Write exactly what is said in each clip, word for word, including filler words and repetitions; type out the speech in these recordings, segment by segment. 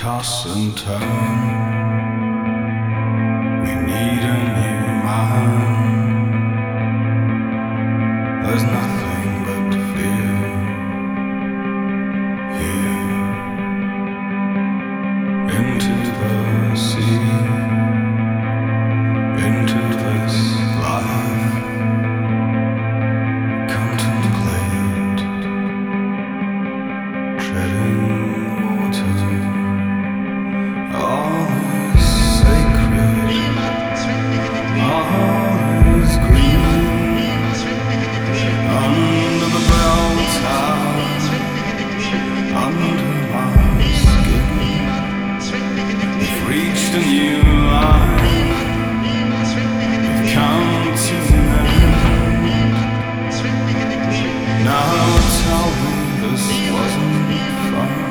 toss and turn. We need a new mind. There's nothing but fear here. Into the sea, into this life. Contemplate, treading water. All is sacred, all is green. Under the bell tower, under my skin, we've reached a new line. We've come to an end. Now tell me this wasn't fun.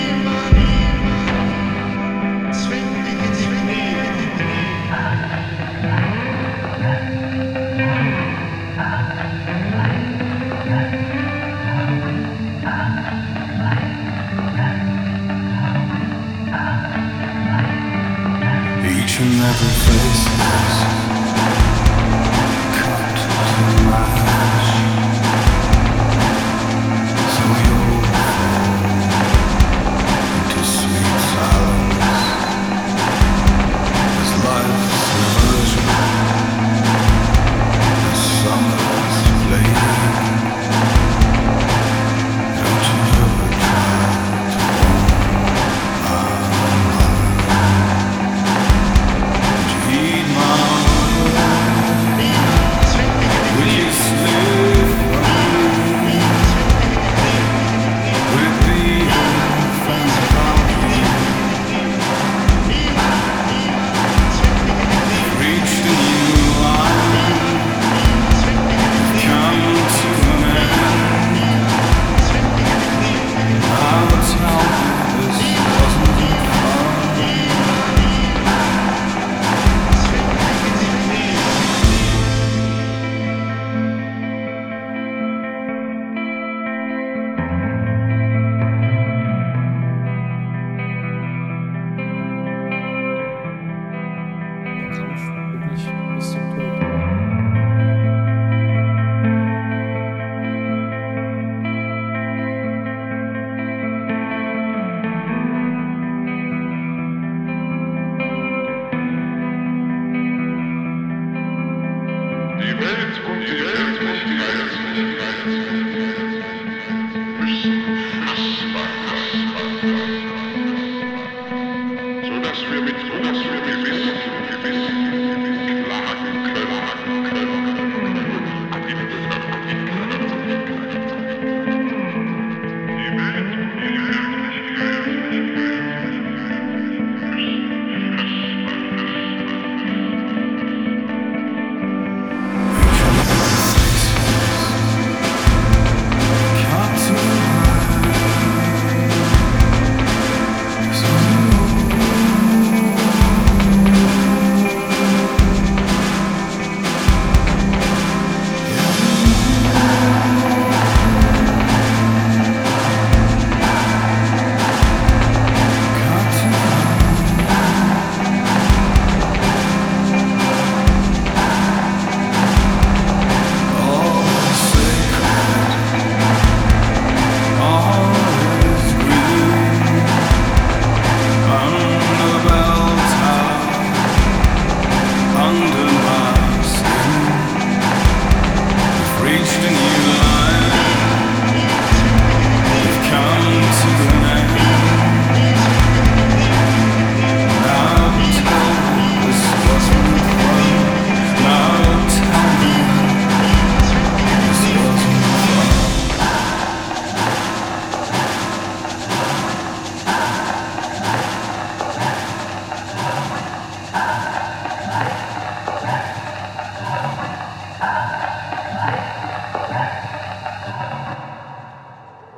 Each and every face is cut to match. So you'll fall into sweet silence as life's illusion, as summer's plague. Don't you ever try to warm my mind. Heed my word. Will you slip from me? Would it be friends about me? Reached a new line. Come to an end. Now tell me this wasn't fun. Kampf wirklich bis zum Tod. Die Welt und die Weltlichkeit müssen fassbar sein, sodass wir mit großer Gewissheit